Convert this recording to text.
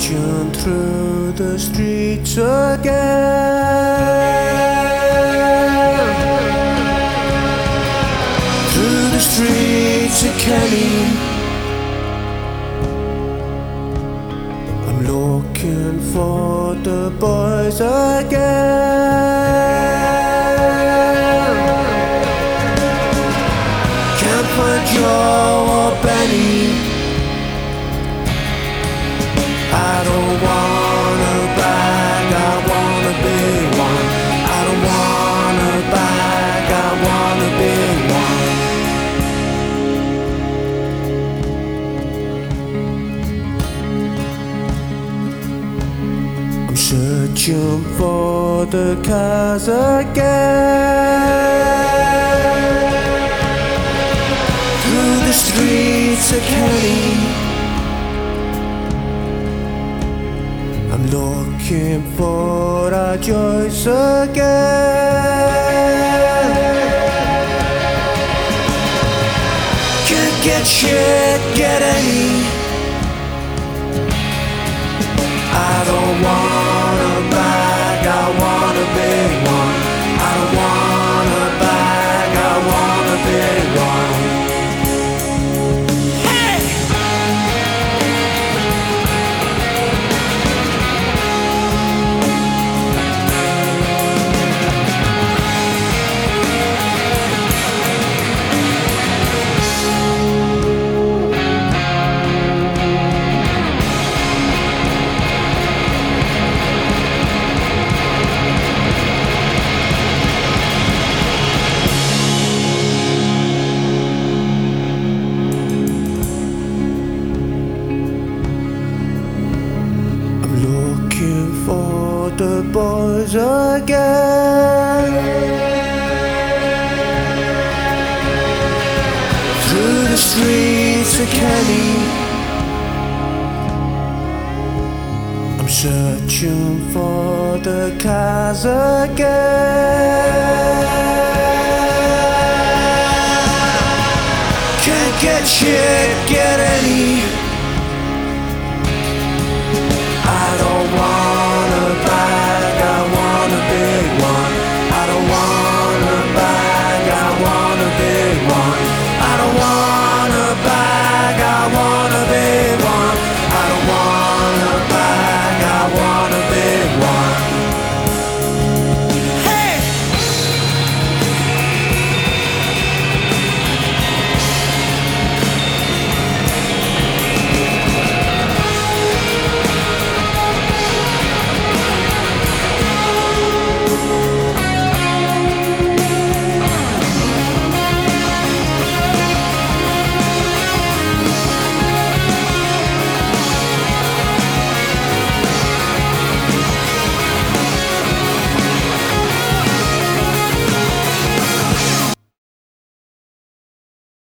searching through the streets again, through the streets of Kenny. I'm looking for the boys again. Can't find Joe or Benny. I don't wanna brag, I wanna be one. I don't wanna brag, I wanna be one. I'm searching for the cars again, through the streets of Kenny. I'm looking for our Joyce again. Can't get shit, get any. I don't wanna brag, I wanna be one. I don't wanna brag, I wanna be one. For the boys again, through the streets of Kenny. I'm searching for the cars again. Can't get shit, get any.